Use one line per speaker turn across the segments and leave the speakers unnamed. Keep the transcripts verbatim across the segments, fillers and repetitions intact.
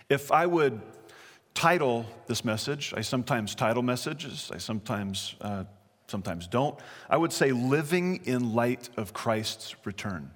If I would title this message, I sometimes title messages, I sometimes uh, sometimes don't, I would say living in light of Christ's return.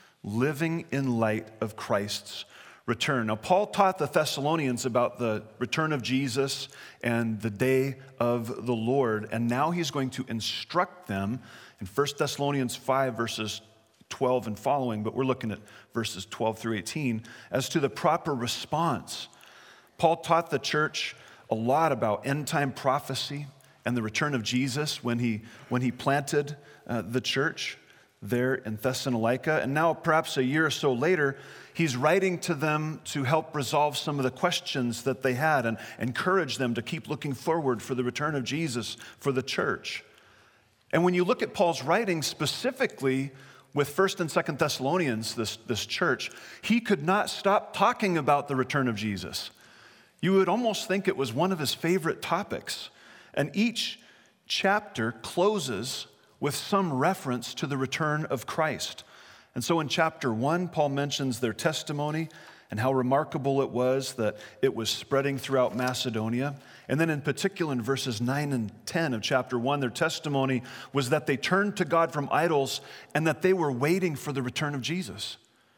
Living in light of Christ's return. Now, Paul taught the Thessalonians about the return of Jesus and the day of the Lord, and now he's going to instruct them in First Thessalonians five, verses twelve and following, but we're looking at verses twelve through eighteen, as to the proper response. Paul taught the church a lot about end-time prophecy and the return of Jesus when he, when he planted uh, the church there in Thessalonica. And now, perhaps a year or so later, he's writing to them to help resolve some of the questions that they had and encourage them to keep looking forward for the return of Jesus for the church. And when you look at Paul's writing specifically with First and Second Thessalonians, this, this church, he could not stop talking about the return of Jesus. You would almost think it was one of his favorite topics. And each chapter closes with some reference to the return of Christ. And so in chapter one, Paul mentions their testimony and how remarkable it was that it was spreading throughout Macedonia. And then in particular in verses nine and ten of chapter one, their testimony was that they turned to God from idols and that they were waiting for the return of Jesus.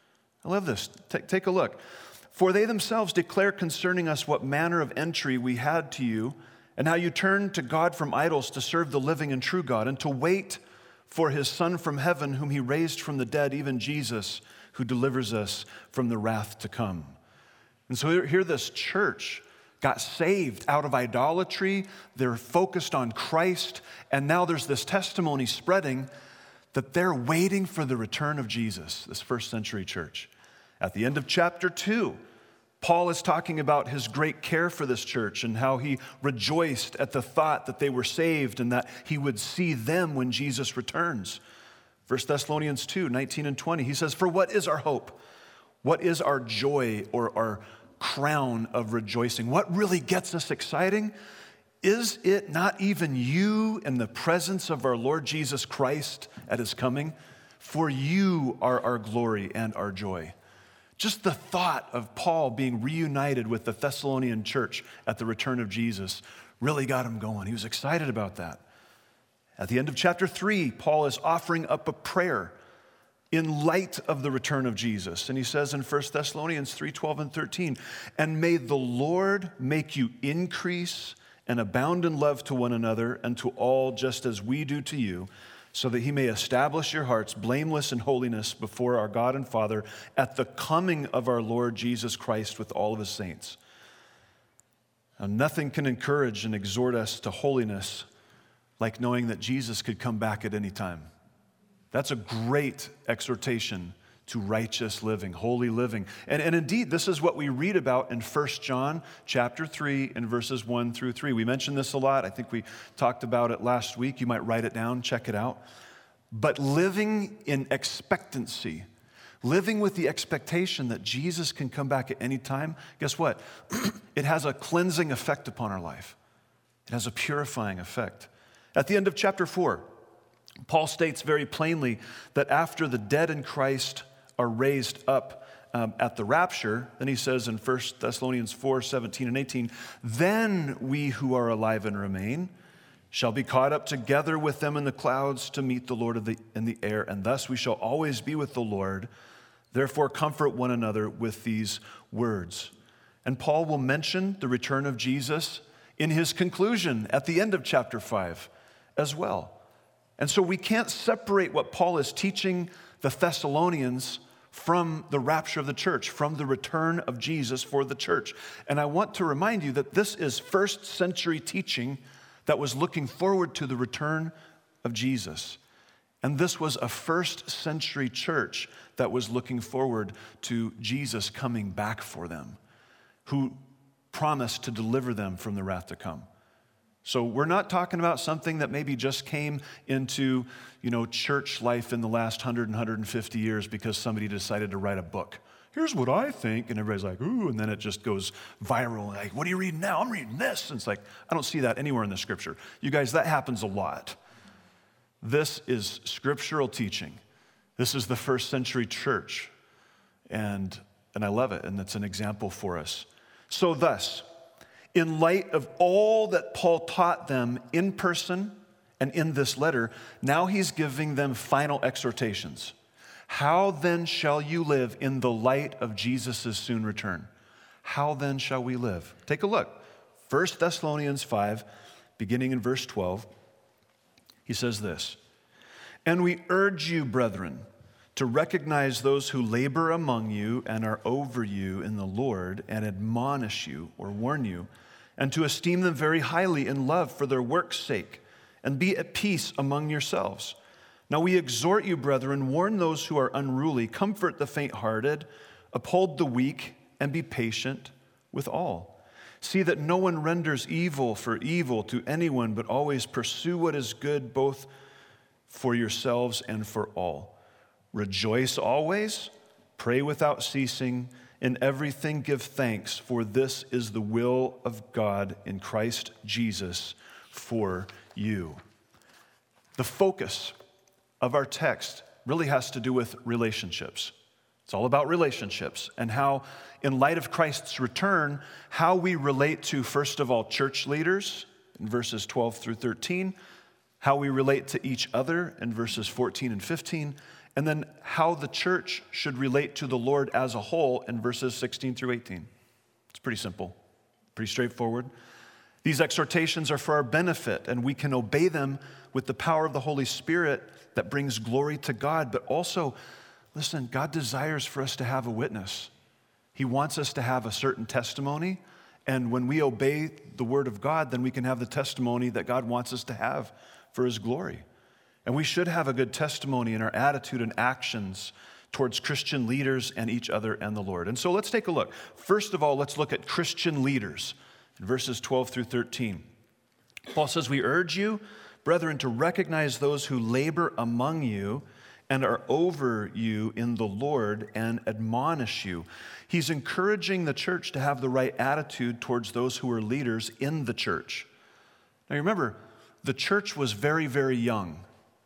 I love this. Take, take a look. For they themselves declare concerning us what manner of entry we had to you, and how you turned to God from idols to serve the living and true God, and to wait for his Son from heaven, whom he raised from the dead, even Jesus, who delivers us from the wrath to come. And so here, here this church got saved out of idolatry. They're focused on Christ, and now there's this testimony spreading that they're waiting for the return of Jesus, this first century church. At the end of chapter two, Paul is talking about his great care for this church and how he rejoiced at the thought that they were saved and that he would see them when Jesus returns. First Thessalonians two, nineteen and twenty, he says, "For what is our hope? What is our joy or our crown of rejoicing? What really gets us exciting? Is it not even you in the presence of our Lord Jesus Christ at his coming? For you are our glory and our joy." Just the thought of Paul being reunited with the Thessalonian church at the return of Jesus really got him going. He was excited about that. At the end of chapter three, Paul is offering up a prayer in light of the return of Jesus. And he says in First Thessalonians three, twelve and thirteen, "And may the Lord make you increase and abound in love to one another and to all, just as we do to you, so that he may establish your hearts blameless in holiness before our God and Father at the coming of our Lord Jesus Christ with all of his saints." Now, nothing can encourage and exhort us to holiness like knowing that Jesus could come back at any time. That's a great exhortation to righteous living, holy living. And, and indeed, this is what we read about in First John chapter three and verses one through three. We mentioned this a lot. I think we talked about it last week. You might write it down, check it out. But living in expectancy, living with the expectation that Jesus can come back at any time, guess what? It has a cleansing effect upon our life. It has a purifying effect. At the end of chapter four, Paul states very plainly that after the dead in Christ are raised up um, at the rapture, then he says in First Thessalonians four, seventeen and eighteen, "Then we who are alive and remain shall be caught up together with them in the clouds to meet the Lord of the, in the air, and thus we shall always be with the Lord. Therefore comfort one another with these words." And Paul will mention the return of Jesus in his conclusion at the end of chapter five as well. And so we can't separate what Paul is teaching the Thessalonians from the rapture of the church, from the return of Jesus for the church. And I want to remind you that this is first century teaching that was looking forward to the return of Jesus. And this was a first century church that was looking forward to Jesus coming back for them, who promised to deliver them from the wrath to come. So we're not talking about something that maybe just came into, you know, church life in the last one hundred and one hundred fifty years because somebody decided to write a book. Here's what I think, and everybody's like, ooh, and then it just goes viral. Like, what are you reading now? I'm reading this. And it's like, I don't see that anywhere in the scripture. You guys, that happens a lot. This is scriptural teaching. This is the first century church, and, and I love it, and it's an example for us. So thus, in light of all that Paul taught them in person and in this letter, now he's giving them final exhortations. How then shall you live in the light of Jesus' soon return? How then shall we live? Take a look. First Thessalonians five, beginning in verse twelve, he says this, "And we urge you, brethren, to recognize those who labor among you and are over you in the Lord and admonish you or warn you, and to esteem them very highly in love for their work's sake, and be at peace among yourselves. Now we exhort you, brethren, warn those who are unruly, comfort the faint-hearted, uphold the weak, and be patient with all. See that no one renders evil for evil to anyone, but always pursue what is good both for yourselves and for all. Rejoice always, pray without ceasing, in everything give thanks, for this is the will of God in Christ Jesus for you." The focus of our text really has to do with relationships. It's all about relationships and how, in light of Christ's return, how we relate to, first of all, church leaders in verses twelve through thirteen, how we relate to each other in verses fourteen and fifteen, and then how the church should relate to the Lord as a whole in verses sixteen through eighteen. It's pretty simple, pretty straightforward. These exhortations are for our benefit, and we can obey them with the power of the Holy Spirit that brings glory to God. But also, listen, God desires for us to have a witness. He wants us to have a certain testimony, and when we obey the word of God, then we can have the testimony that God wants us to have for his glory. And we should have a good testimony in our attitude and actions towards Christian leaders and each other and the Lord. And so let's take a look. First of all, let's look at Christian leaders in verses twelve through thirteen. Paul says, "We urge you, brethren, to recognize those who labor among you and are over you in the Lord and admonish you." He's encouraging the church to have the right attitude towards those who are leaders in the church. Now remember, the church was very, very young.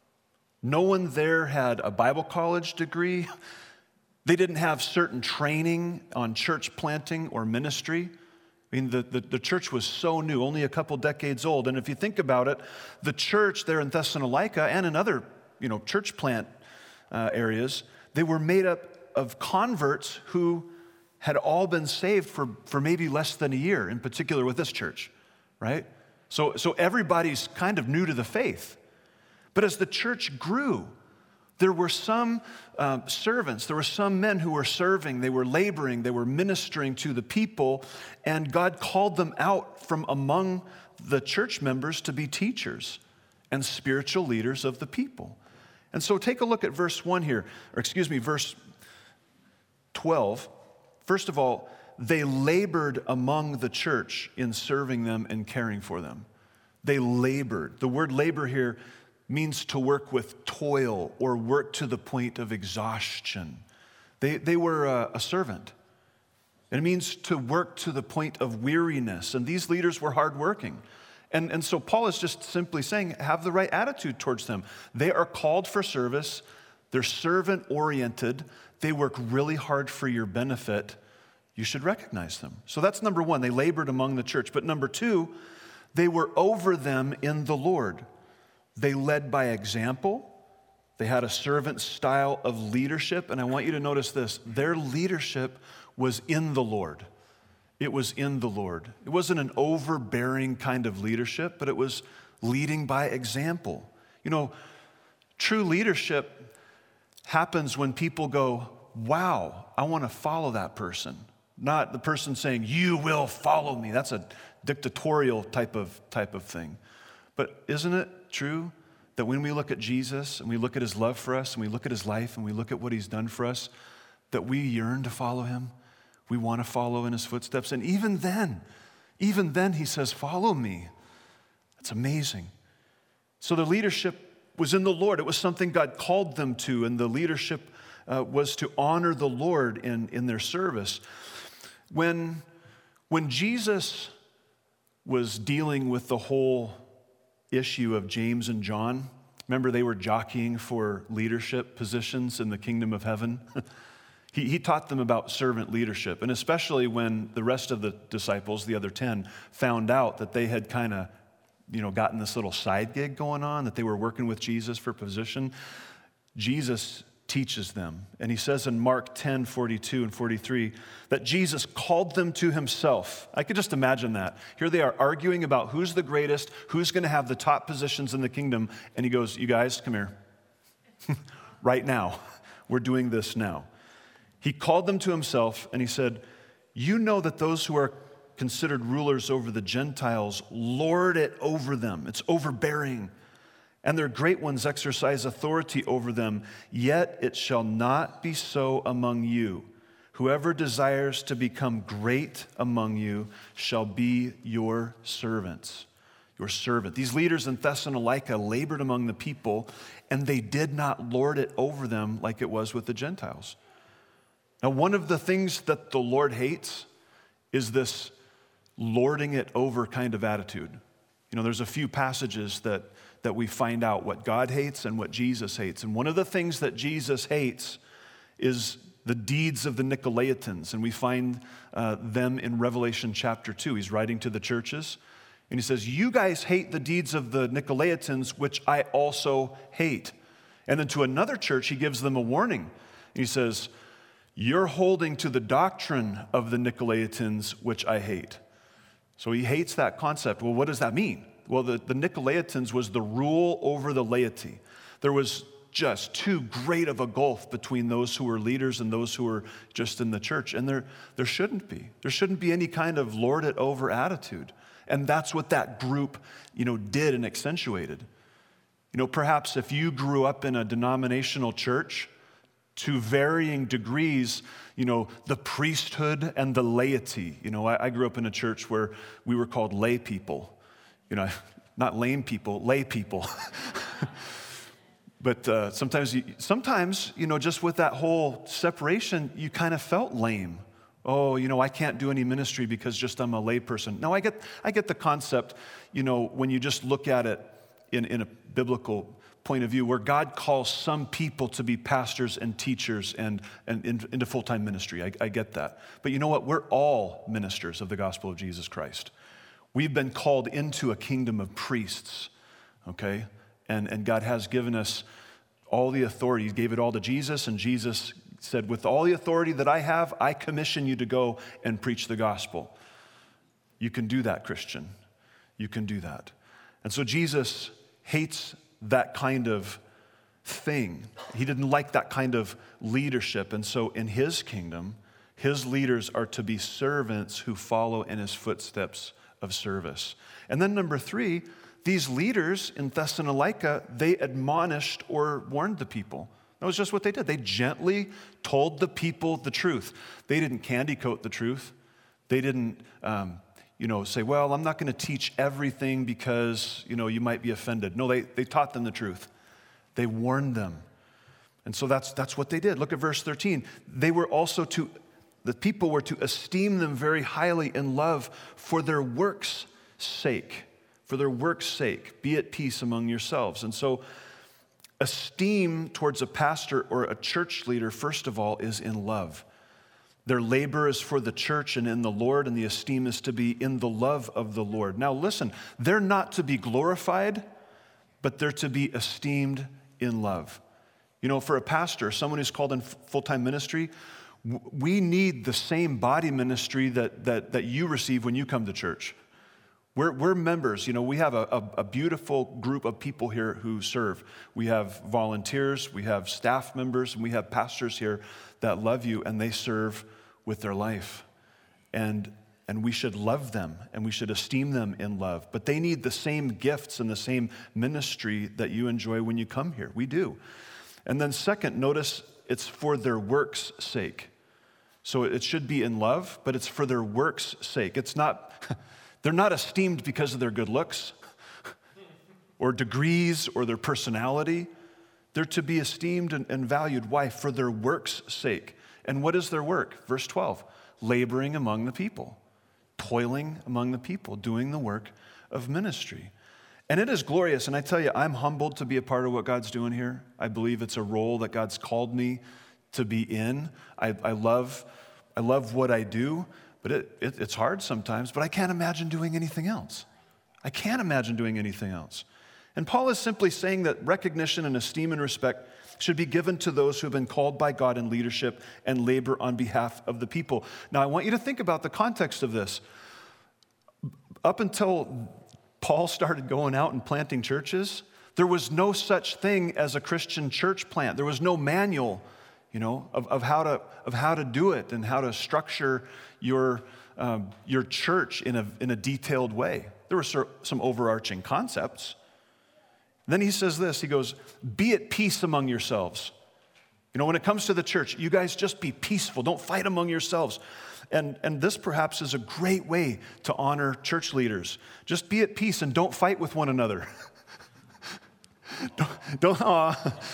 No one there had a Bible college degree. They didn't have certain training on church planting or ministry. I mean, the, the, the church was so new, only a couple decades old. And if you think about it, the church there in Thessalonica and in other, you know, church plant uh, areas, they were made up of converts who had all been saved for, for maybe less than a year, in particular with this church, right? So, so everybody's kind of new to the faith. But as the church grew, there were some uh, servants, there were some men who were serving, they were laboring, they were ministering to the people, and God called them out from among the church members to be teachers and spiritual leaders of the people. And so take a look at verse one here, or excuse me, verse twelve. First of all, they labored among the church in serving them and caring for them. They labored. The word labor here means to work with toil or work to the point of exhaustion. They, they were a, a servant. It means to work to the point of weariness. And these leaders were hardworking. And, and so Paul is just simply saying, have the right attitude towards them. They are called for service. They're servant-oriented. They work really hard for your benefit. You should recognize them. So that's number one. They labored among the church. But number two, they were over them in the Lord. They led by example. They had a servant style of leadership. And I want you to notice this. Their leadership was in the Lord. It was in the Lord. It wasn't an overbearing kind of leadership, but it was leading by example. You know, true leadership happens when people go, wow, I want to follow that person. Not the person saying, you will follow me. That's a dictatorial type of type of thing. But isn't it true that when we look at Jesus and we look at his love for us and we look at his life and we look at what he's done for us, that we yearn to follow him? We want to follow in his footsteps. And even then, even then he says, follow me. That's amazing. So the leadership was in the Lord. It was something God called them to, and the leadership uh, was to honor the Lord in, in their service. When, when Jesus was dealing with the whole issue of James and John, remember they were jockeying for leadership positions in the kingdom of heaven? He, he taught them about servant leadership, and especially when the rest of the disciples, the other ten, found out that they had kind of, you know, gotten this little side gig going on, that they were working with Jesus for position. Jesus teaches them, and he says in Mark ten, forty-two and forty-three, that Jesus called them to himself. I could just imagine that. Here they are arguing about who's the greatest, who's going to have the top positions in the kingdom, and he goes, you guys, come here. Right now. We're doing this now. He called them to himself, and he said, you know that those who are considered rulers over the Gentiles lord it over them. It's overbearing. And their great ones exercise authority over them. Yet it shall not be so among you. Whoever desires to become great among you shall be your servants. Your servant. These leaders in Thessalonica labored among the people, and they did not lord it over them like it was with the Gentiles. Now, one of the things that the Lord hates is this lording it over kind of attitude. You know, there's a few passages that, that we find out what God hates and what Jesus hates. And one of the things that Jesus hates is the deeds of the Nicolaitans. And we find uh, them in Revelation chapter two. He's writing to the churches. And he says, you guys hate the deeds of the Nicolaitans, which I also hate. And then to another church, he gives them a warning. And he says, you're holding to the doctrine of the Nicolaitans, which I hate. So he hates that concept. Well, what does that mean? Well, the, the Nicolaitans was the rule over the laity. There was just too great of a gulf between those who were leaders and those who were just in the church. And there, there shouldn't be. There shouldn't be any kind of lord it over attitude. And that's what that group, you know, did and accentuated. You know, perhaps if you grew up in a denominational church, to varying degrees, you know, the priesthood and the laity. You know, I, I grew up in a church where we were called lay people. You know, not lame people, lay people. But uh, sometimes, you, sometimes, you know, just with that whole separation, you kind of felt lame. Oh, you know, I can't do any ministry because just I'm a lay person. No, I get, I get the concept, you know, when you just look at it in, in a biblical point of view, where God calls some people to be pastors and teachers and, and in, into full-time ministry. I, I get that. But you know what? We're all ministers of the gospel of Jesus Christ. We've been called into a kingdom of priests, okay? And, and God has given us all the authority. He gave it all to Jesus, and Jesus said, with all the authority that I have, I commission you to go and preach the gospel. You can do that, Christian. You can do that. And so Jesus hates that kind of thing. He didn't like that kind of leadership. And so in his kingdom, his leaders are to be servants who follow in his footsteps of service. And then number three, these leaders in Thessalonica, they admonished or warned the people. That was just what they did. They gently told the people the truth. They didn't candy coat the truth. They didn't um, you know, say, well, I'm not going to teach everything because, you know, you might be offended. No, they, they taught them the truth. They warned them. And so that's, that's what they did. Look at verse thirteen. They were also to, the people were to esteem them very highly in love for their works' sake. For their works' sake. Be at peace among yourselves. And so esteem towards a pastor or a church leader, first of all, is in love. Their labor is for the church and in the Lord, and the esteem is to be in the love of the Lord. Now listen, they're not to be glorified, but they're to be esteemed in love. You know, for a pastor, someone who's called in full-time ministry, we need the same body ministry that, that, that you receive when you come to church. We're, we're members. You know, we have a, a, a beautiful group of people here who serve. We have volunteers, we have staff members, and we have pastors here that love you, and they serve with their life. And, and we should love them, and we should esteem them in love. But they need the same gifts and the same ministry that you enjoy when you come here. We do. And then second, notice it's for their work's sake. So it should be in love, but it's for their work's sake. It's not, they're not esteemed because of their good looks or degrees or their personality. They're to be esteemed and, and valued. Why? For their work's sake. And what is their work? Verse twelve, laboring among the people, toiling among the people, doing the work of ministry. And it is glorious, and I tell you, I'm humbled to be a part of what God's doing here. I believe it's a role that God's called me to be in. I, I love I love what I do, but it, it, it's hard sometimes, but I can't imagine doing anything else. I can't imagine doing anything else. And Paul is simply saying that recognition and esteem and respect should be given to those who have been called by God in leadership and labor on behalf of the people. Now, I want you to think about the context of this. Up until Paul started going out and planting churches, there was no such thing as a Christian church plant. There was no manual, you know, of, of how to of how to do it and how to structure your um, your church in a in a detailed way. There were some overarching concepts. Then he says this. He goes, "Be at peace among yourselves." You know, when it comes to the church, you guys just be peaceful. Don't fight among yourselves. And and this perhaps is a great way to honor church leaders. Just be at peace and don't fight with one another. don't don't, uh,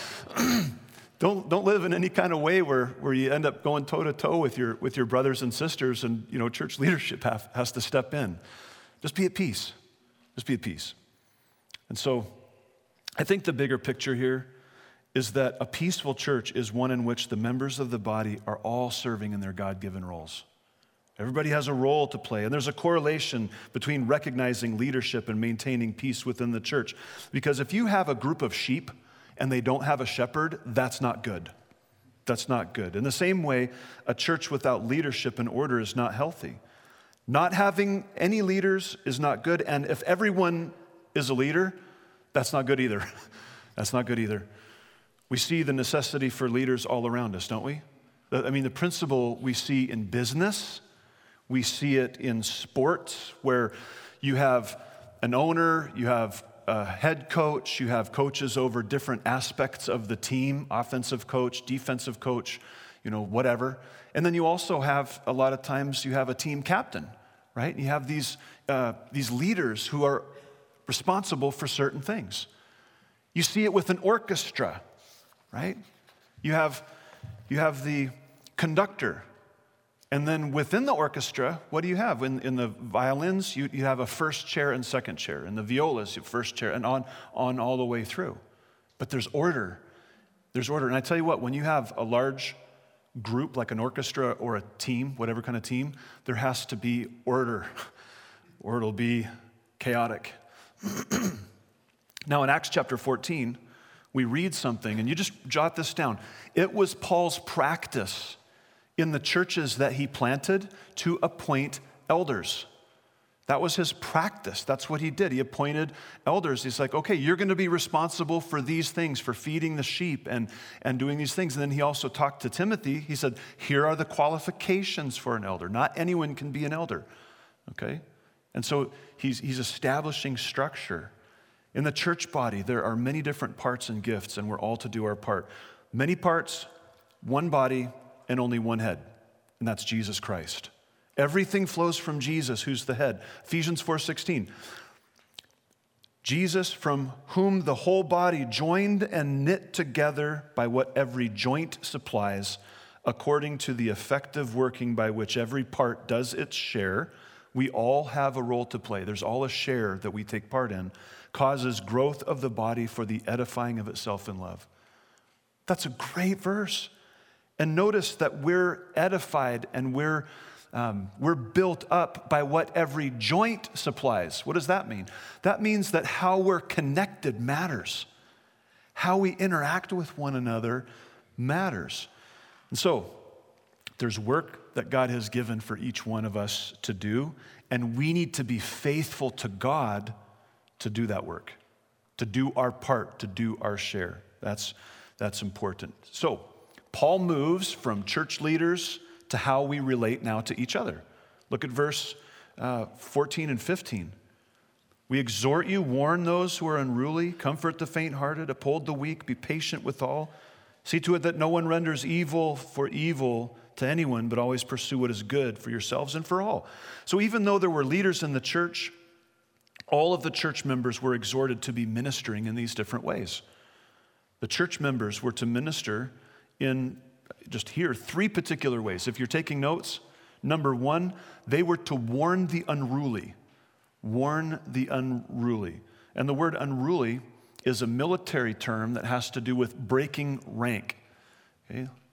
don't don't live in any kind of way where, where you end up going toe to toe with your with your brothers and sisters, and you know church leadership have, has to step in. Just be at peace. Just be at peace. And so, I think the bigger picture here is that a peaceful church is one in which the members of the body are all serving in their God-given roles. Everybody has a role to play, and there's a correlation between recognizing leadership and maintaining peace within the church. Because if you have a group of sheep and they don't have a shepherd, that's not good. That's not good. In the same way, a church without leadership and order is not healthy. Not having any leaders is not good, and if everyone is a leader, that's not good either. That's not good either. We see the necessity for leaders all around us, don't we? I mean, the principle we see in business, we see it in sports, where you have an owner, you have a head coach, you have coaches over different aspects of the team, offensive coach, defensive coach, you know, whatever. And then you also have, a lot of times, you have a team captain, right? You have these uh, these leaders who are responsible for certain things. You see it with an orchestra, right? You have, you have the conductor, and then within the orchestra, what do you have? In, in the violins, you, you have a first chair and second chair. In the violas, you have first chair, and on, on all the way through. But there's order. There's order. And I tell you what, when you have a large group, like an orchestra or a team, whatever kind of team, there has to be order, or it'll be chaotic. Now, in Acts chapter fourteen, we read something, and you just jot this down. It was Paul's practice in the churches that he planted to appoint elders. That was his practice. That's what he did. He appointed elders. He's like, okay, you're going to be responsible for these things, for feeding the sheep and, and doing these things. And then he also talked to Timothy. He said, here are the qualifications for an elder. Not anyone can be an elder, okay? And so he's, he's establishing structure. In the church body, there are many different parts and gifts, and we're all to do our part. Many parts, one body, and only one head, and that's Jesus Christ. Everything flows from Jesus, who's the head. Ephesians four sixteen. Jesus, from whom the whole body, joined and knit together by what every joint supplies, according to the effective working by which every part does its share, we all have a role to play. There's all a share that we take part in, causes growth of the body for the edifying of itself in love. That's a great verse. And notice that we're edified and we're um, we're built up by what every joint supplies. What does that mean? That means that how we're connected matters. How we interact with one another matters. And so, there's work that God has given for each one of us to do, and we need to be faithful to God to do that work, to do our part, to do our share. That's, that's important. So, Paul moves from church leaders to how we relate now to each other. Look at verse uh, fourteen and fifteen. We exhort you, warn those who are unruly, comfort the faint-hearted, uphold the weak, be patient with all. See to it that no one renders evil for evil to anyone, but always pursue what is good for yourselves and for all. So even though there were leaders in the church, all of the church members were exhorted to be ministering in these different ways. The church members were to minister in, just here, three particular ways. If you're taking notes, number one, they were to warn the unruly. Warn the unruly. And the word unruly is a military term that has to do with breaking rank. Okay?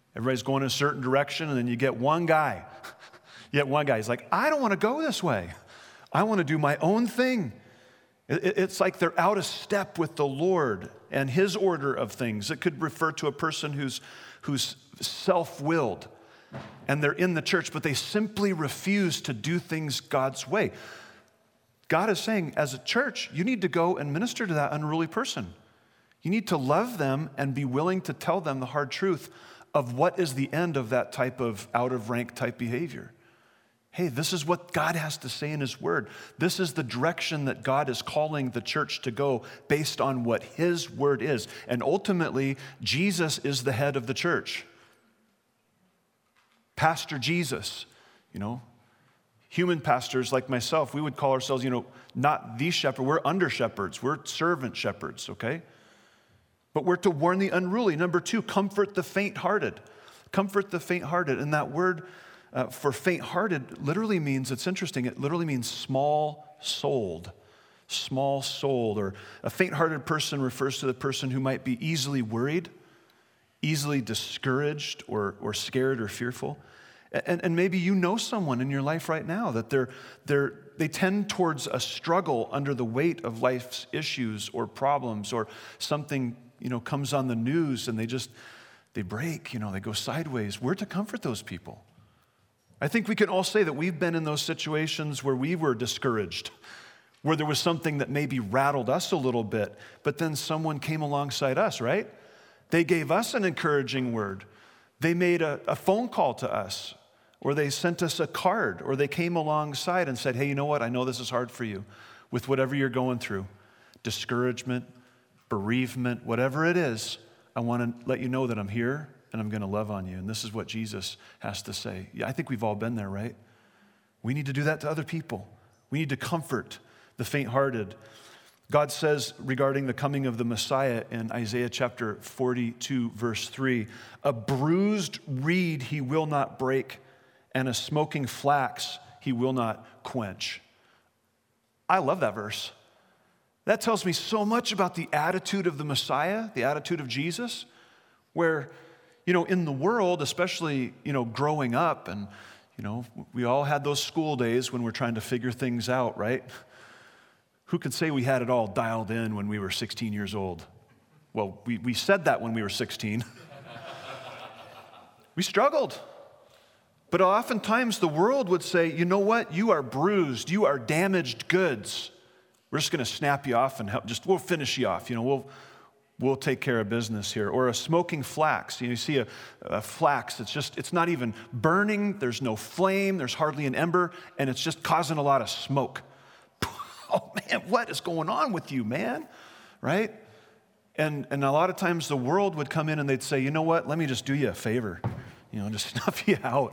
Everybody's going in a certain direction, and then you get one guy. You get one guy. He's like, I don't want to go this way. I want to do my own thing. It's like they're out of step with the Lord and his order of things. It could refer to a person who's, who's self-willed, and they're in the church, but they simply refuse to do things God's way. God is saying, as a church, you need to go and minister to that unruly person. You need to love them and be willing to tell them the hard truth of what is the end of that type of out-of-rank type behavior. Hey, this is what God has to say in his word. This is the direction that God is calling the church to go based on what his word is. And ultimately, Jesus is the head of the church. Pastor Jesus, you know, human pastors like myself, we would call ourselves, you know, not the shepherd. We're under shepherds. We're servant shepherds, okay? But we're to warn the unruly. Number two, comfort the faint-hearted. Comfort the faint-hearted. And that word uh, for faint-hearted literally means, it's interesting, it literally means small-souled. Small-souled. Or a faint-hearted person refers to the person who might be easily worried, easily discouraged, or, or scared or fearful. And, and maybe you know someone in your life right now that they're, they're, they tend towards a struggle under the weight of life's issues or problems, or something, you know, comes on the news and they just, they break, you know, they go sideways. We're to comfort those people. I think we can all say that we've been in those situations where we were discouraged, where there was something that maybe rattled us a little bit, but then someone came alongside us, right? They gave us an encouraging word. They made a, a phone call to us, or they sent us a card, or they came alongside and said, hey, you know what? I know this is hard for you with whatever you're going through, discouragement, bereavement, whatever it is. I want to let you know that I'm here and I'm going to love on you. And this is what Jesus has to say. Yeah, I think we've all been there, right? We need to do that to other people. We need to comfort the faint-hearted. God says regarding the coming of the Messiah in Isaiah chapter forty-two, verse three, a bruised reed he will not break, and a smoking flax he will not quench. I love that verse. That tells me so much about the attitude of the Messiah, the attitude of Jesus, where, you know, in the world, especially, you know, growing up, and, you know, we all had those school days when we're trying to figure things out, right? Who could say we had it all dialed in when we were sixteen years old? Well, we, we said that when we were sixteen. We struggled. But oftentimes the world would say, you know what? You are bruised. You are damaged goods. We're just going to snap you off and help. Just we'll finish you off. You know, we'll we'll take care of business here. Or a smoking flax. You know, you see a, a flax. It's just it's not even burning. There's no flame. There's hardly an ember, and it's just causing a lot of smoke. Oh man, what is going on with you, man? Right? And and a lot of times the world would come in and they'd say, you know what? Let me just do you a favor. You know, just snuff you out.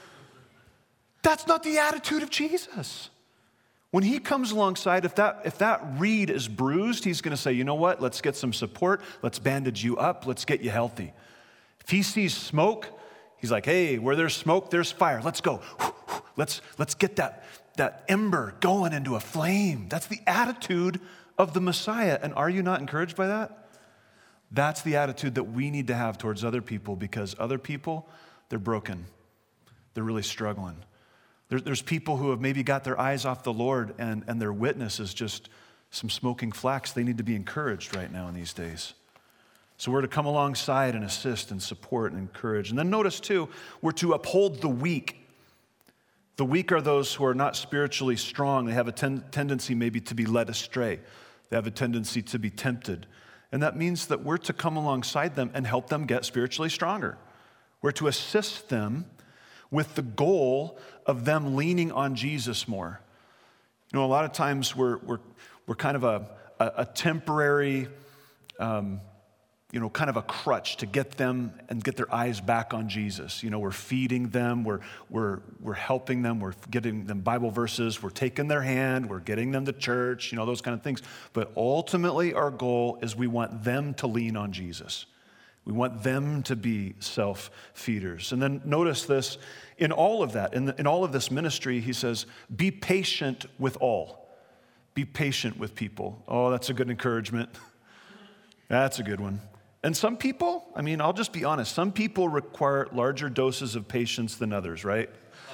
That's not the attitude of Jesus. When he comes alongside, if that, if that reed is bruised, he's going to say, you know what? Let's get some support. Let's bandage you up. Let's get you healthy. If he sees smoke, he's like, hey, where there's smoke, there's fire. Let's go. Let's, let's get that, that ember going into a flame. That's the attitude of the Messiah. And are you not encouraged by that? That's the attitude that we need to have towards other people, because other people, they're broken. They're really struggling. There, there's people who have maybe got their eyes off the Lord, and, and their witness is just some smoking flax. They need to be encouraged right now in these days. So we're to come alongside and assist and support and encourage. And then notice too, we're to uphold the weak. The weak are those who are not spiritually strong. They have a ten- tendency maybe to be led astray. They have a tendency to be tempted. And that means that we're to come alongside them and help them get spiritually stronger. We're to assist them with the goal of them leaning on Jesus more. You know, a lot of times we're we're we're kind of a a, a temporary, um, you know, kind of a crutch to get them and get their eyes back on Jesus. You know, we're feeding them, we're we're we're helping them, we're getting them Bible verses, we're taking their hand, we're getting them to church, you know, those kind of things. But ultimately, our goal is we want them to lean on Jesus. We want them to be self-feeders. And then notice this, in all of that, in, the, in all of this ministry, he says, be patient with all. Be patient with people. Oh, that's a good encouragement. That's a good one. And some people, I mean, I'll just be honest, some people require larger doses of patience than others, right?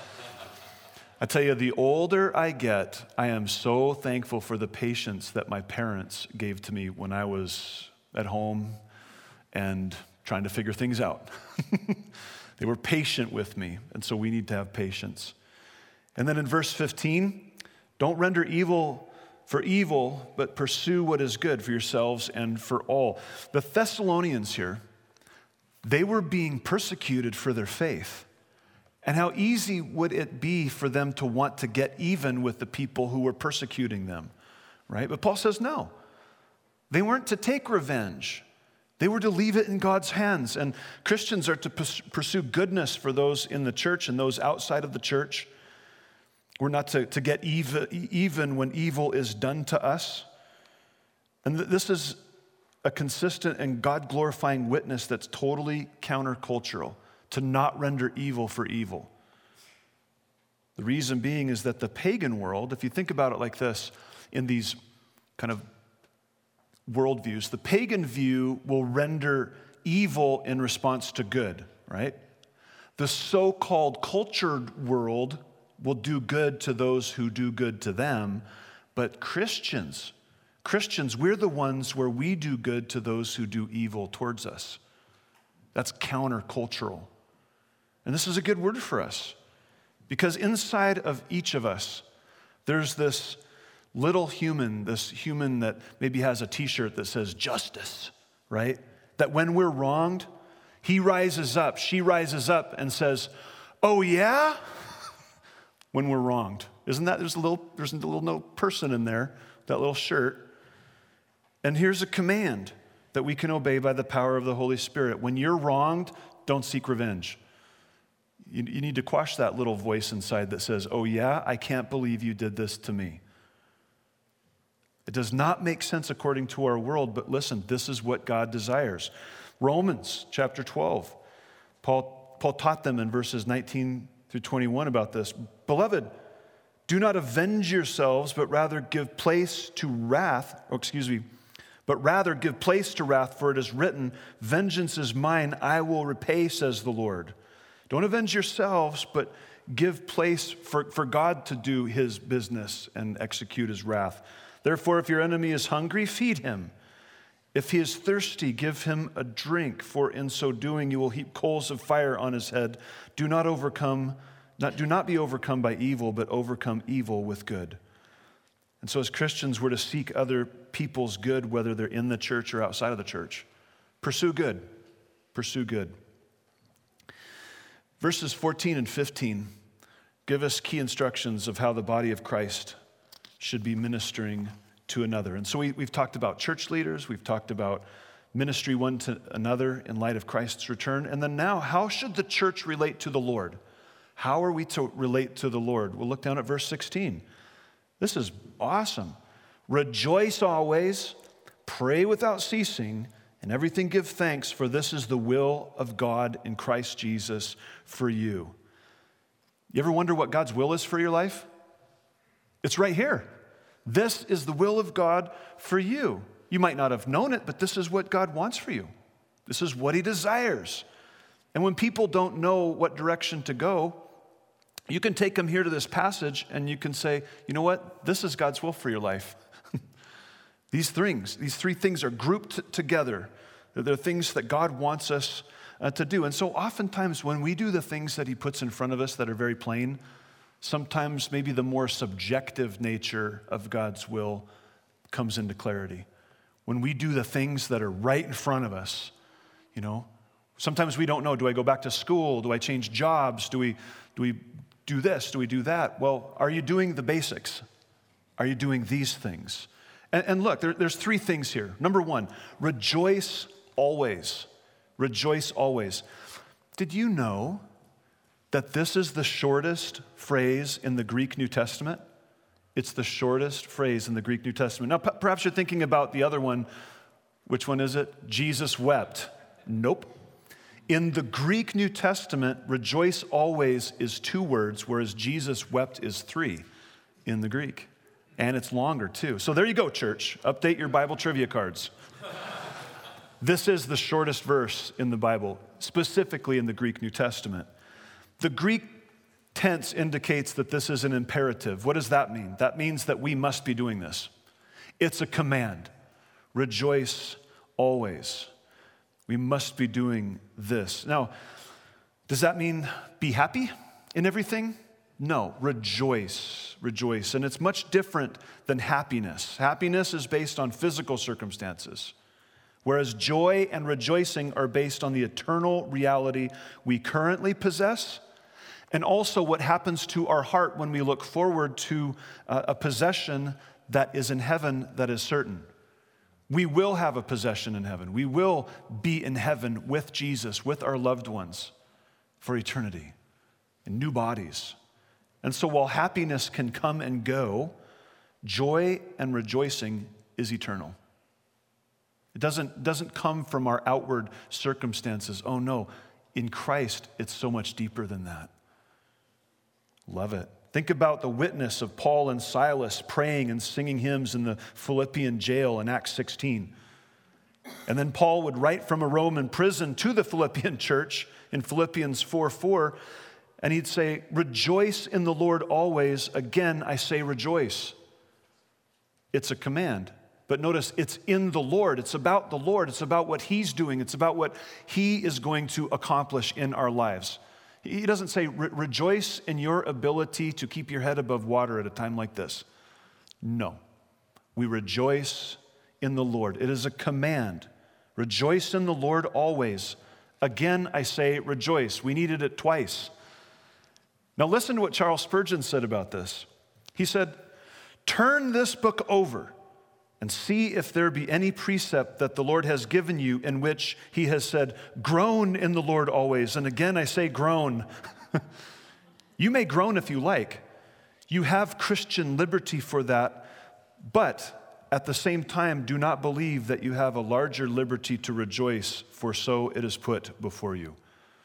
I tell you, the older I get, I am so thankful for the patience that my parents gave to me when I was at home and trying to figure things out. They were patient with me, and so we need to have patience. And then in verse fifteen, don't render evil for evil, but pursue what is good for yourselves and for all. The Thessalonians here, they were being persecuted for their faith. And how easy would it be for them to want to get even with the people who were persecuting them, right? But Paul says no. They weren't to take revenge. They were to leave it in God's hands. And Christians are to pursue goodness for those in the church and those outside of the church. We're not to, to get even, even when evil is done to us. And th- this is a consistent and God-glorifying witness that's totally countercultural, to not render evil for evil. The reason being is that the pagan world, if you think about it like this, in these kind of worldviews, the pagan view will render evil in response to good, right? The so-called cultured world will do good to those who do good to them, but Christians, Christians, we're the ones where we do good to those who do evil towards us. That's countercultural. And this is a good word for us, because inside of each of us, there's this little human, this human that maybe has a t-shirt that says justice, right? That when we're wronged, he rises up, she rises up and says, oh yeah? When we're wronged. Isn't that, there's a little, there's a little, little person in there, that little shirt. And here's a command that we can obey by the power of the Holy Spirit. When you're wronged, don't seek revenge. You, you need to quash that little voice inside that says, oh yeah, I can't believe you did this to me. It does not make sense according to our world, but listen, this is what God desires. Romans chapter twelve, Paul, Paul taught them in verses nineteen through twenty-one about this. Beloved, do not avenge yourselves, but rather give place to wrath, or excuse me, but rather give place to wrath, for it is written, vengeance is mine, I will repay, says the Lord. Don't avenge yourselves, but give place for, for God to do his business and execute his wrath. Therefore, if your enemy is hungry, feed him. If he is thirsty, give him a drink, for in so doing you will heap coals of fire on his head. Do not overcome, not, do not be overcome by evil, but overcome evil with good. And so as Christians, we're to seek other people's good, whether they're in the church or outside of the church. Pursue good. Pursue good. Verses fourteen and fifteen give us key instructions of how the body of Christ should be ministering to another. And so we, we've talked about church leaders, we've talked about ministry one to another in light of Christ's return. And then now, how should the church relate to the Lord? How are we to relate to the Lord? We'll look down at verse sixteen. This is awesome. Rejoice always, pray without ceasing, and everything give thanks, for this is the will of God in Christ Jesus for you. You ever wonder what God's will is for your life? It's right here. This is the will of God for you. You might not have known it, but this is what God wants for you. This is what he desires. And when people don't know what direction to go, you can take them here to this passage and you can say, you know what? This is God's will for your life. These things, these three things are grouped t- together. They're things that God wants us uh, to do. And so oftentimes when we do the things that he puts in front of us that are very plain, sometimes maybe the more subjective nature of God's will comes into clarity. When we do the things that are right in front of us, you know, sometimes we don't know, do I go back to school? Do I change jobs? Do we do we do this? Do we do that? Well, are you doing the basics? Are you doing these things? And, and look, there, there's three things here. Number one, rejoice always. Rejoice always. Did you know that this is the shortest phrase in the Greek New Testament? It's the shortest phrase in the Greek New Testament. Now, p- perhaps you're thinking about the other one. Which one is it? Jesus wept. Nope. In the Greek New Testament, rejoice always is two words, whereas Jesus wept is three in the Greek. And it's longer too. So there you go, church. Update your Bible trivia cards. This is the shortest verse in the Bible, specifically in the Greek New Testament. The Greek tense indicates that this is an imperative. What does that mean? That means that we must be doing this. It's a command. Rejoice always. We must be doing this. Now, does that mean be happy in everything? No, rejoice, rejoice. And it's much different than happiness. Happiness is based on physical circumstances, whereas joy and rejoicing are based on the eternal reality we currently possess, and also what happens to our heart when we look forward to a possession that is in heaven that is certain. We will have a possession in heaven. We will be in heaven with Jesus, with our loved ones for eternity, in new bodies. And so while happiness can come and go, joy and rejoicing is eternal. It doesn't, doesn't come from our outward circumstances. Oh no, in Christ, it's so much deeper than that. Love it. Think about the witness of Paul and Silas praying and singing hymns in the Philippian jail in Acts sixteen. And then Paul would write from a Roman prison to the Philippian church in Philippians four four, and he'd say, rejoice in the Lord always. Again, I say rejoice. It's a command. But notice, it's in the Lord. It's about the Lord. It's about what he's doing. It's about what he is going to accomplish in our lives. He doesn't say, Re- rejoice in your ability to keep your head above water at a time like this. No. We rejoice in the Lord. It is a command. Rejoice in the Lord always. Again, I say rejoice. We needed it twice. Now listen to what Charles Spurgeon said about this. He said, turn this book over and see if there be any precept that the Lord has given you in which he has said, groan in the Lord always. And again, I say groan. You may groan if you like. You have Christian liberty for that, but at the same time, do not believe that you have a larger liberty to rejoice, for so it is put before you.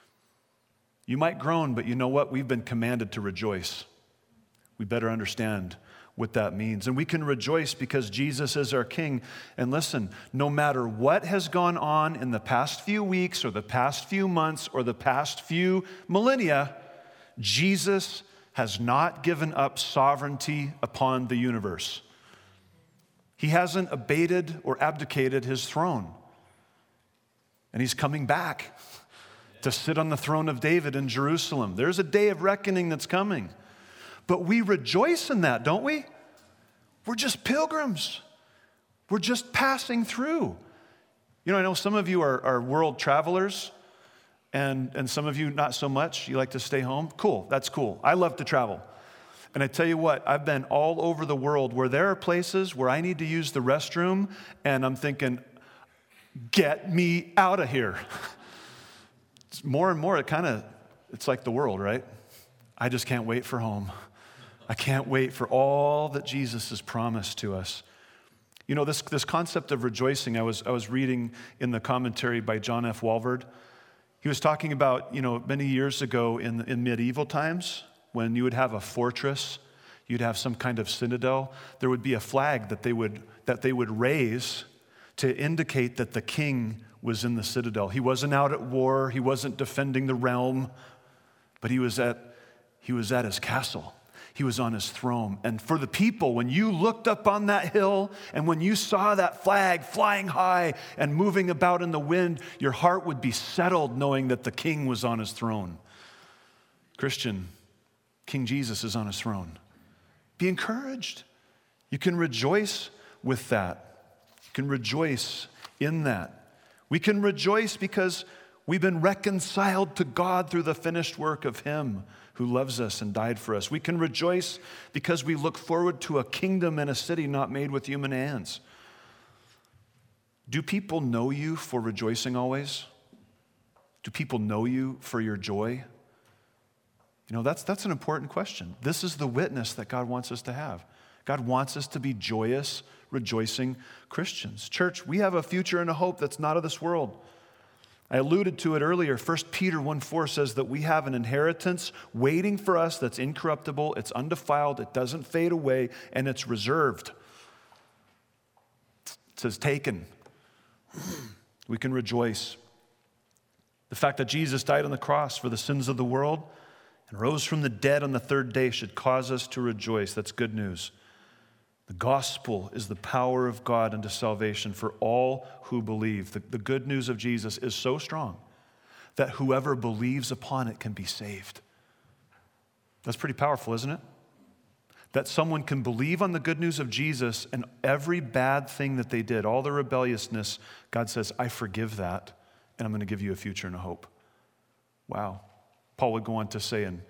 You might groan, but you know what? We've been commanded to rejoice. We better understand what that means. And we can rejoice because Jesus is our King. And listen, no matter what has gone on in the past few weeks or the past few months or the past few millennia, Jesus has not given up sovereignty upon the universe. He hasn't abated or abdicated his throne. And he's coming back to sit on the throne of David in Jerusalem. There's a day of reckoning that's coming. But we rejoice in that, don't we? We're just pilgrims. We're just passing through. You know, I know some of you are, are world travelers, and, and some of you not so much. You like to stay home. Cool, that's cool. I love to travel. And I tell you what, I've been all over the world where there are places where I need to use the restroom, and I'm thinking, get me out of here. It's more and more, it kind of, it's like the world, right? I just can't wait for home. I can't wait for all that Jesus has promised to us. You know, this, this concept of rejoicing, I was, I was reading in the commentary by John F. Walvoord. He was talking about, you know, many years ago in, in medieval times, when you would have a fortress, you'd have some kind of citadel, there would be a flag that they would, that they would raise to indicate that the king was in the citadel. He wasn't out at war, he wasn't defending the realm, but he was at, he was at his castle. He was on his throne. And for the people, when you looked up on that hill and when you saw that flag flying high and moving about in the wind, your heart would be settled knowing that the king was on his throne. Christian, King Jesus is on his throne. Be encouraged. You can rejoice with that. You can rejoice in that. We can rejoice because we've been reconciled to God through the finished work of him who loves us and died for us. We can rejoice because we look forward to a kingdom and a city not made with human hands. Do people know you for rejoicing always? Do people know you for your joy? You know, that's, that's an important question. This is the witness that God wants us to have. God wants us to be joyous, rejoicing Christians. Church, we have a future and a hope that's not of this world. I alluded to it earlier. First Peter one four says that we have an inheritance waiting for us that's incorruptible, it's undefiled, it doesn't fade away, and it's reserved. It says taken. We can rejoice. The fact that Jesus died on the cross for the sins of the world and rose from the dead on the third day should cause us to rejoice. That's good news. The gospel is the power of God unto salvation for all who believe. The, the good news of Jesus is so strong that whoever believes upon it can be saved. That's pretty powerful, isn't it? That someone can believe on the good news of Jesus and every bad thing that they did, all the rebelliousness, God says, I forgive that, and I'm going to give you a future and a hope. Wow. Paul would go on to say in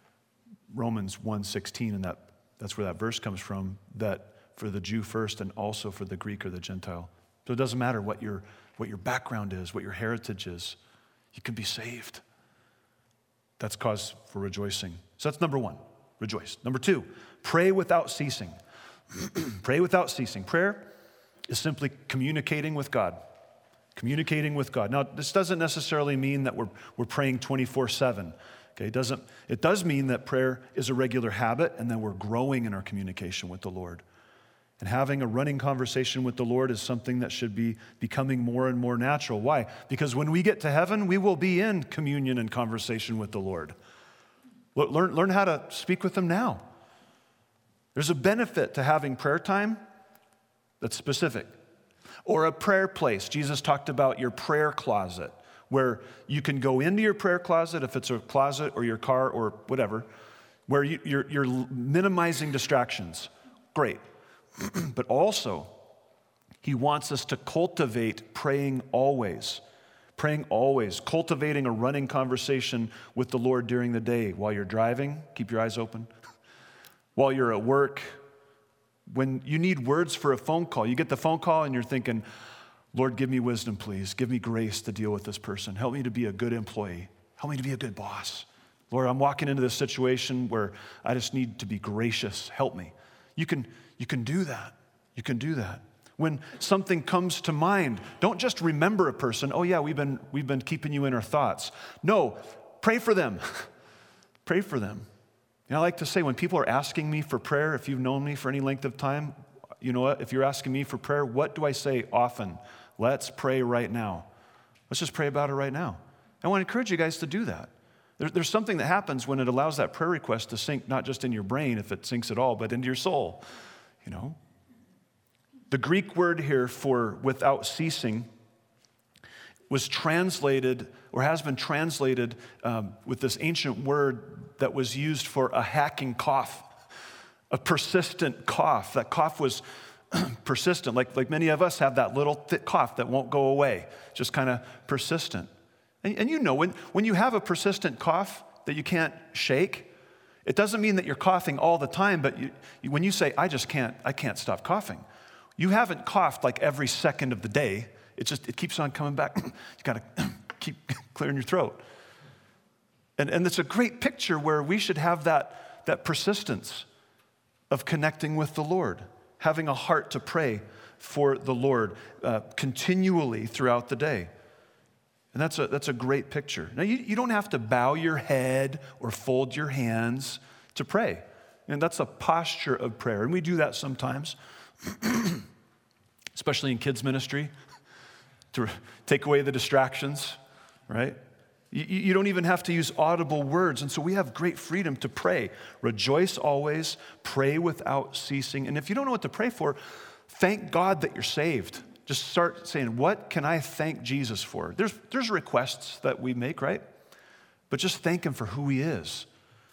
Romans one sixteen, and that, that's where that verse comes from, that for the Jew first and also for the Greek or the Gentile. So it doesn't matter what your, what your background is, what your heritage is. You can be saved. That's cause for rejoicing. So that's number one, rejoice. Number two, pray without ceasing. Pray without ceasing. Prayer is simply communicating with God. Communicating with God. Now, this doesn't necessarily mean that we're, we're praying twenty-four seven. Okay, it doesn't, it does mean that prayer is a regular habit and that we're growing in our communication with the Lord. And having a running conversation with the Lord is something that should be becoming more and more natural. Why? Because when we get to heaven, we will be in communion and conversation with the Lord. Learn, learn how to speak with Him now. There's a benefit to having prayer time that's specific. Or a prayer place. Jesus talked about your prayer closet, where you can go into your prayer closet, if it's a closet or your car or whatever, where you, you're, you're minimizing distractions. Great. But also, He wants us to cultivate praying always. Praying always. Cultivating a running conversation with the Lord during the day. While you're driving, keep your eyes open. While you're at work, when you need words for a phone call, you get the phone call and you're thinking, Lord, give me wisdom, please. Give me grace to deal with this person. Help me to be a good employee. Help me to be a good boss. Lord, I'm walking into this situation where I just need to be gracious. Help me. You can, you can do that. You can do that. When something comes to mind, don't just remember a person. Oh yeah, we've been, we've been keeping you in our thoughts. No, pray for them. Pray for them. You know, I like to say when people are asking me for prayer, if you've known me for any length of time, you know what? If you're asking me for prayer, what do I say often? Let's pray right now. Let's just pray about it right now. I want to encourage you guys to do that. There, there's something that happens when it allows that prayer request to sink not just in your brain, if it sinks at all, but into your soul. You know, the Greek word here for without ceasing was translated or has been translated um, with this ancient word that was used for a hacking cough, a persistent cough. That cough was persistent, like, like many of us have that little thick cough that won't go away, just kind of persistent. And, and you know, when, when you have a persistent cough that you can't shake, it doesn't mean that you're coughing all the time, but you, you, when you say, I just can't, I can't stop coughing, you haven't coughed like every second of the day. It just, it keeps on coming back. You got to keep clearing your throat. And, and it's a great picture where we should have that, that persistence of connecting with the Lord, having a heart to pray for the Lord uh, continually throughout the day. And that's a, that's a great picture. Now, you, you don't have to bow your head or fold your hands to pray. And that's a posture of prayer. And we do that sometimes, especially in kids' ministry, to take away the distractions, right? You, you don't even have to use audible words. And so we have great freedom to pray. Rejoice always, pray without ceasing. And if you don't know what to pray for, thank God that you're saved. Just start saying, what can I thank Jesus for? There's, there's requests that we make, right? But just thank Him for who He is.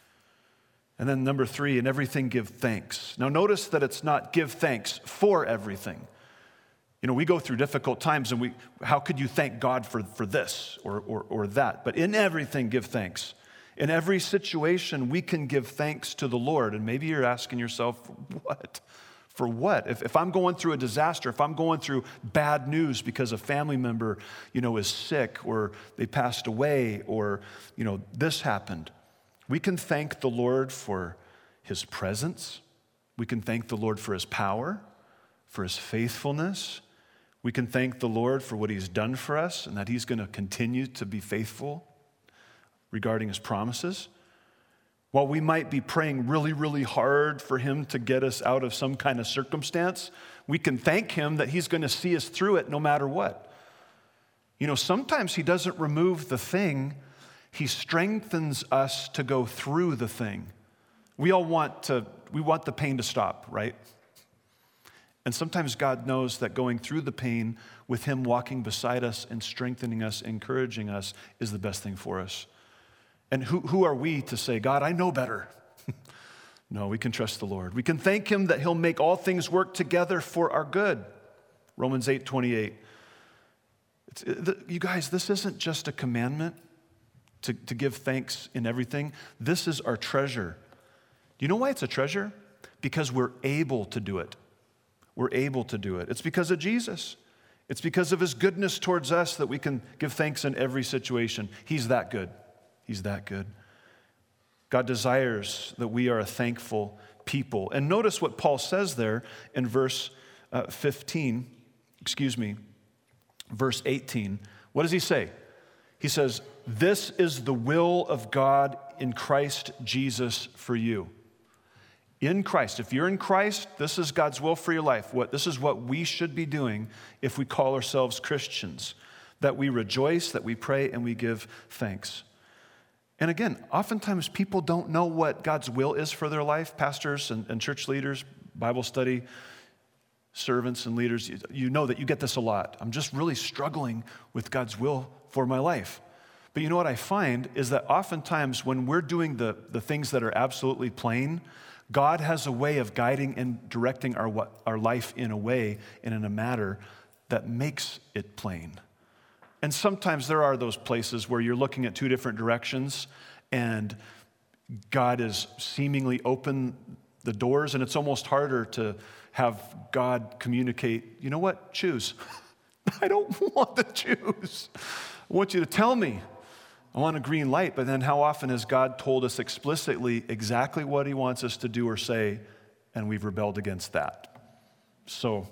And then number three, in everything give thanks. Now notice that it's not give thanks for everything. You know, we go through difficult times and we, how could you thank God for, for this or, or, or that? But in everything, give thanks. In every situation, we can give thanks to the Lord. And maybe you're asking yourself, what? For what? If, if I'm going through a disaster, if I'm going through bad news because a family member, you know, is sick or they passed away or, you know, this happened, we can thank the Lord for His presence. We can thank the Lord for His power, for His faithfulness. We can thank the Lord for what He's done for us and that He's going to continue to be faithful regarding His promises. While we might be praying really, really hard for Him to get us out of some kind of circumstance, we can thank Him that He's going to see us through it no matter what. You know, sometimes he doesn't remove the thing, he strengthens us to go through the thing. We all want to, we want the pain to stop, right? And sometimes God knows that going through the pain with him walking beside us and strengthening us, encouraging us is the best thing for us. And who, who are we to say, God, I know better? No, we can trust the Lord. We can thank him that he'll make all things work together for our good. Romans eight twenty-eight. It's, you guys, this isn't just a commandment to, to give thanks in everything. This is our treasure. Do you know why it's a treasure? Because we're able to do it. We're able to do it. It's because of Jesus. It's because of his goodness towards us that we can give thanks in every situation. He's that good. He's that good. God desires that we are a thankful people. And notice what Paul says there in verse uh, fifteen, excuse me, verse eighteen. What does he say? He says, this is the will of God in Christ Jesus for you. In Christ. If you're in Christ, this is God's will for your life. What, this is what we should be doing if we call ourselves Christians. That we rejoice, that we pray, and we give thanks. And again, oftentimes people don't know what God's will is for their life. Pastors and, and church leaders, Bible study, servants and leaders, you, you know that you get this a lot. I'm just really struggling with God's will for my life. But you know what I find is that oftentimes when we're doing the, the things that are absolutely plain, God has a way of guiding and directing our, our life in a way and in a matter that makes it plain. And sometimes there are those places where you're looking at two different directions and God is seemingly open the doors, and it's almost harder to have God communicate, you know what, choose. I don't want to choose. I want you to tell me. I want a green light, but then how often has God told us explicitly exactly what he wants us to do or say, and we've rebelled against that? So,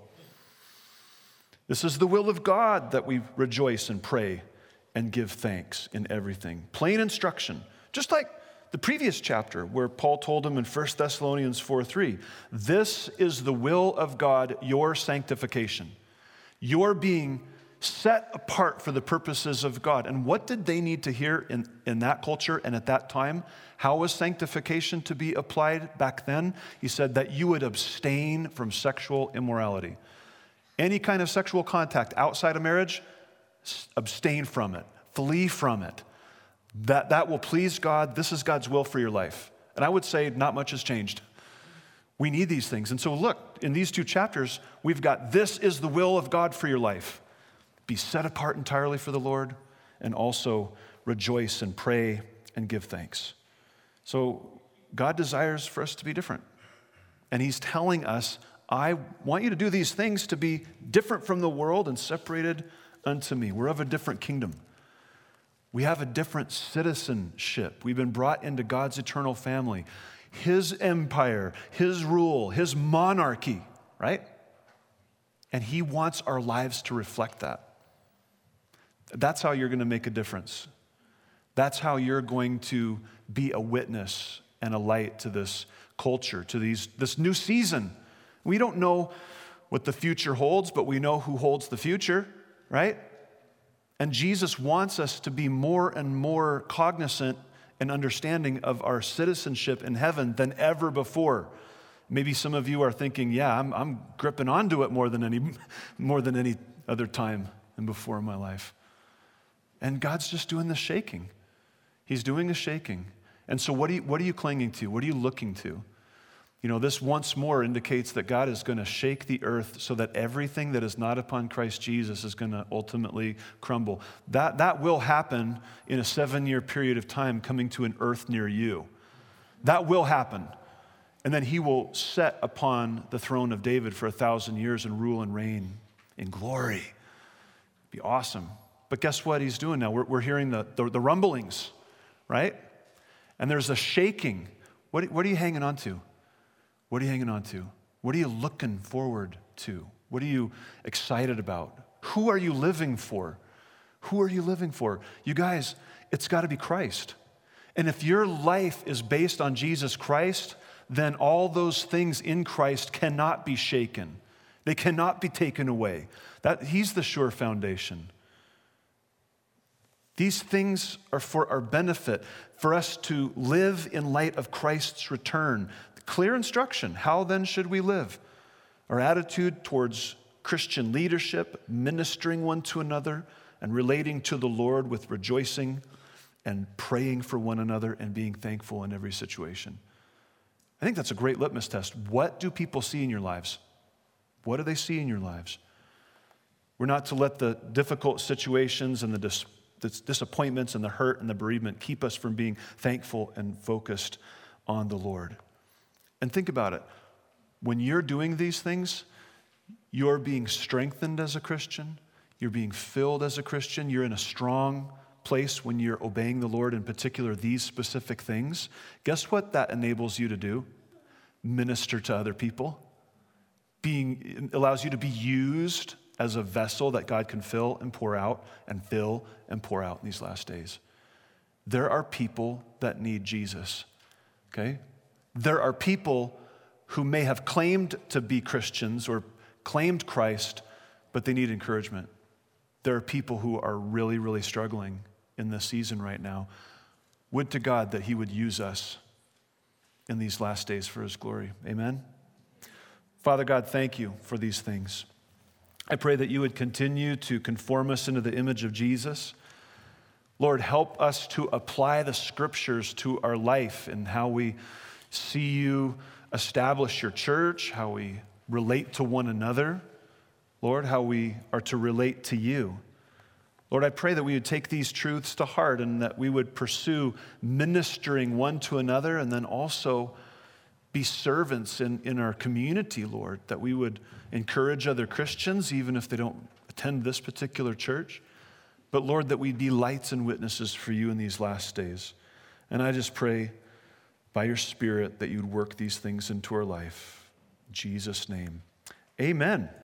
this is the will of God that we rejoice and pray and give thanks in everything. Plain instruction, just like the previous chapter where Paul told them in First Thessalonians four three, this is the will of God, your sanctification. Your being set apart for the purposes of God. And what did they need to hear in, in that culture and at that time? How was sanctification to be applied back then? He said that you would abstain from sexual immorality. Any kind of sexual contact outside of marriage, abstain from it. Flee from it. That, that will please God. This is God's will for your life. And I would say not much has changed. We need these things. And so look, in these two chapters, we've got this is the will of God for your life. Be set apart entirely for the Lord, and also rejoice and pray and give thanks. So God desires for us to be different. And he's telling us, I want you to do these things to be different from the world and separated unto me. We're of a different kingdom. We have a different citizenship. We've been brought into God's eternal family, his empire, his rule, his monarchy, right? And he wants our lives to reflect that. That's how you're going to make a difference. That's how you're going to be a witness and a light to this culture, to these this new season. We don't know what the future holds, but we know who holds the future, right? And Jesus wants us to be more and more cognizant and understanding of our citizenship in heaven than ever before. Maybe some of you are thinking, yeah, I'm, I'm gripping onto it more than any, more than any other time and before in my life. And God's just doing the shaking. He's doing the shaking. And so what are you, what are you clinging to? What are you looking to? You know, this once more indicates that God is going to shake the earth so that everything that is not upon Christ Jesus is going to ultimately crumble. That, that will happen in a seven-year period of time coming to an earth near you. That will happen. And then he will set upon the throne of David for a thousand years and rule and reign in glory. It'd be awesome. But guess what he's doing now? We're, we're hearing the, the, the rumblings, right? And there's a shaking. What, what are you hanging on to? What are you hanging on to? What are you looking forward to? What are you excited about? Who are you living for? Who are you living for? You guys, it's got to be Christ. And if your life is based on Jesus Christ, then all those things in Christ cannot be shaken. They cannot be taken away. That, he's the sure foundation. These things are for our benefit, for us to live in light of Christ's return. Clear instruction. How then should we live? Our attitude towards Christian leadership, ministering one to another, and relating to the Lord with rejoicing and praying for one another and being thankful in every situation. I think that's a great litmus test. What do people see in your lives? What do they see in your lives? We're not to let the difficult situations and the dis- the disappointments and the hurt and the bereavement keep us from being thankful and focused on the Lord. And think about it. When you're doing these things, you're being strengthened as a Christian. You're being filled as a Christian. You're in a strong place when you're obeying the Lord, in particular these specific things. Guess what that enables you to do? Minister to other people. Being, it allows you to be used as a vessel that God can fill and pour out and fill and pour out in these last days. There are people that need Jesus, okay? There are people who may have claimed to be Christians or claimed Christ, but they need encouragement. There are people who are really, really struggling in this season right now. Would to God that he would use us in these last days for his glory. Amen? Father God, thank you for these things. I pray that you would continue to conform us into the image of Jesus. Lord, help us to apply the scriptures to our life and how we see you establish your church, how we relate to one another. Lord, how we are to relate to you. Lord, I pray that we would take these truths to heart and that we would pursue ministering one to another and then also be servants in, in our community, Lord, that we would encourage other Christians, even if they don't attend this particular church. But Lord, that we'd be lights and witnesses for you in these last days. And I just pray by your Spirit that you'd work these things into our life. In Jesus' name, amen.